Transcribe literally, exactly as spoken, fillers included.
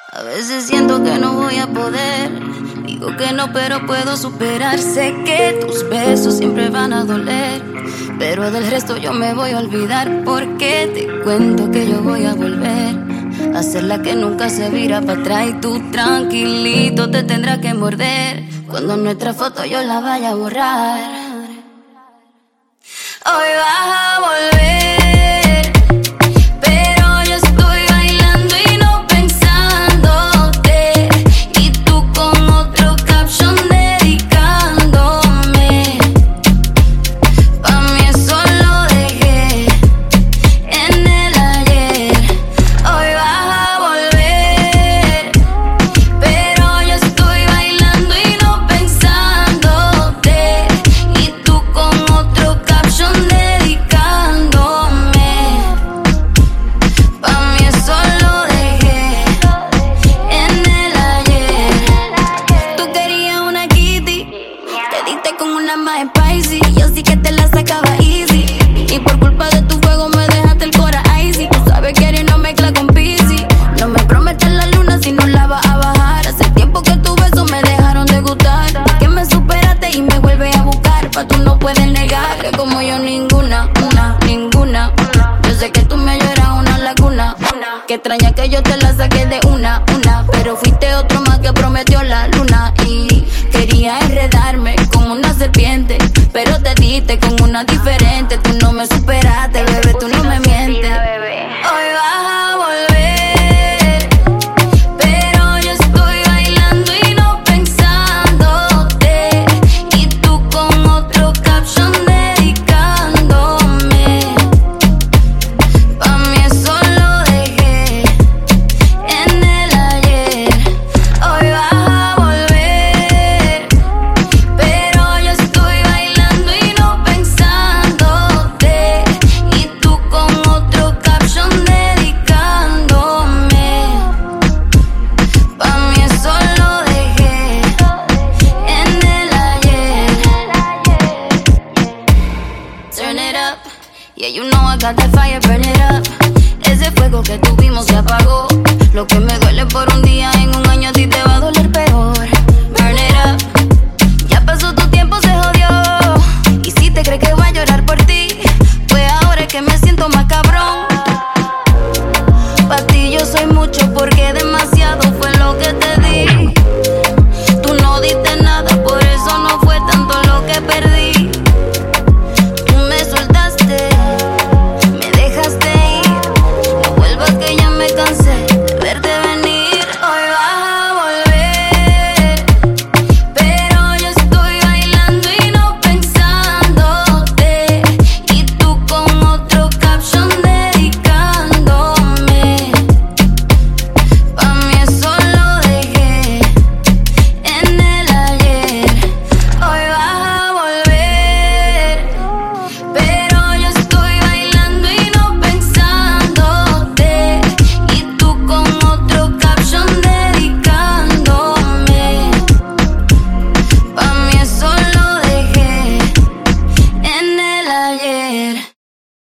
A veces siento que no voy a poder. Digo que no, pero puedo superar. Sé que tus besos siempre van a doler, pero del resto yo me voy a olvidar. Porque te cuento que yo voy a volver a ser la que nunca se vira para atrás. Y tú tranquilito te tendrás que morder cuando nuestra foto yo la vaya a borrar. Hoy vas a volver, pero yo estoy bailando y no pensándote, y tú con otro caption dedicándome. Pa' mí eso lo dejé en el ayer. Hoy vas a volver, pero yo estoy bailando y no pensándote, y tú con otro caption dedicándome. Pa' mí eso lo dejé en el ayer. Tú querías una kitty, te diste con una más spicy. Yo sí que te la sacaba easy, y por culpa de tu fuego me dejaste el cora icy. Tú sabes que eres no mezcla con Piscis. No me prometes la luna si no la vas a bajar. Hace tiempo que tus besos me dejaron de gustar, que me superaste y me vuelves a buscar. Pa' tú no puedes negar que como yo ninguna, una, ninguna. Yo sé que tú me lloras una laguna, una. Que extraña que yo te la saqué de una, una. Pero fuiste otro más que prometió la luna, y quería enredarme como una serpiente, pero te diste con una diferente. Tú no me superaste, bebé, tú no me mientes. Hoy vas a volver, pero yo estoy bailando y no pensándote, y tú con otro caption dedicándome. Pa' mí eso lo dejé en el ayer. Hoy vas a volver, pero yo estoy bailando y no pensándote, y tú con otro caption dedicándome. Pa' mí eso lo dejé en el ayer. Turn it up, yeah, you know I got that fire, burn it up. Ese fuego que tuvimos se apagó. Lo que me duele por un día, en un año a ti te va a doler peor. Burn it up, ya pasó tu tiempo, se jodió. Y si te crees que voy a llorar por ti, pues ahora es que me siento más cabrón. Pa' ti yo soy mucho porque de